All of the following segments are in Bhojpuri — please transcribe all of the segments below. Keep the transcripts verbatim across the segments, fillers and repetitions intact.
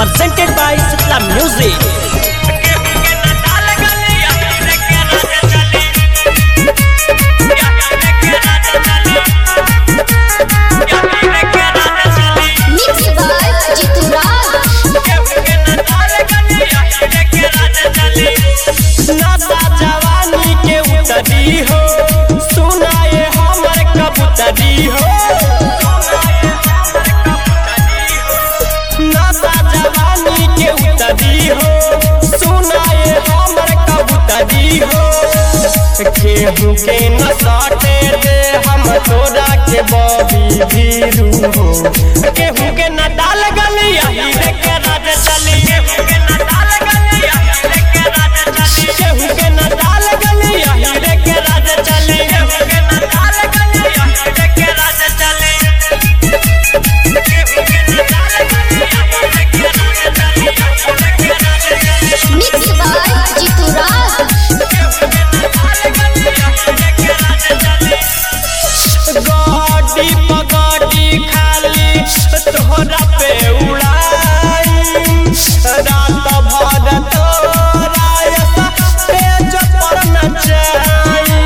presented by Sitla Music. जवानी के उतरी हो सुनाए हमर कबूतरी हो नशा जवानी के उतरी हो सुनाए हमर कबूतरी हो केहू के न साटे दे हम तोरा के बॉबी भीरू हो केहू के न डाल गलिया हीरे के राज चली केहू के न डाल गलिया हीरे के राज चली केहू के न डाल गलिया हीरे के राज चली केहू के न डाल गलिया हीरे के राज चली केहू के न डाल गलिया हीरे के राज चली हीरे के राज चली मिक्स बाय जीतू राज केहू के न डाल गलिया हीरे के राज चली गाड़ी पगाड़ी खाली तोहरा पे उड़ाई रात भर तोरा ऐसा तेज पर नचाई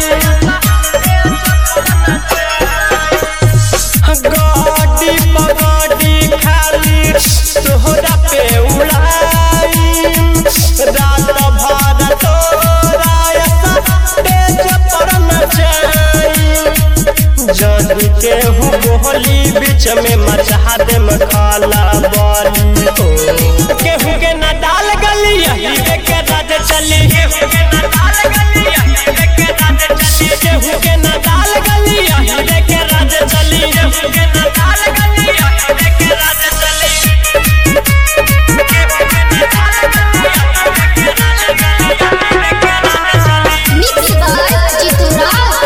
गाड़ी पगाड़ी खाली तोहरा पे उड़ाई रात भर तोरा ऐसा तेज पर नचाई जदी केहू बोली बीच में मचा दे मखाला बाली हो केहू के न डाल गलिया हीरे के राज चली केहू के न डाल गलिया हीरे के राज चली केहू के न डाल गलिया हीरे के राज चली केहू के न डाल गलिया हीरे के राज चली केहू के न डाल गलिया हीरे के राज चली हीरे के राज चली मिक्स बाय जीतू राज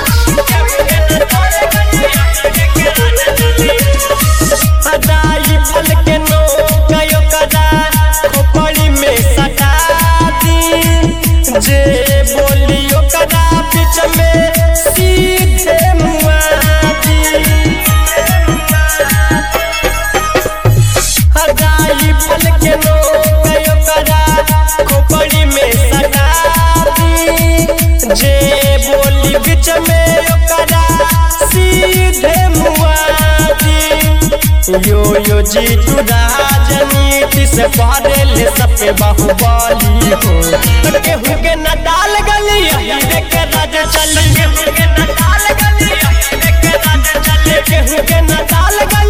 अदाई फल के नो कयो कदा खोपड़ी में सटा दी जे बोलियो कदा बीच में सीधे मुआ दी अदाई फल के नो कयो कदा खोपड़ी में सटा दी जे बोली बीच में कदा सीधे मुआ दी यो यो जीतू राजनीति से पहले सबके बाहुबली हो केहू के न डाल गलिया हीरे के राज चली केहू के न डाल गलिया हीरे के राज चली केहू के न डाल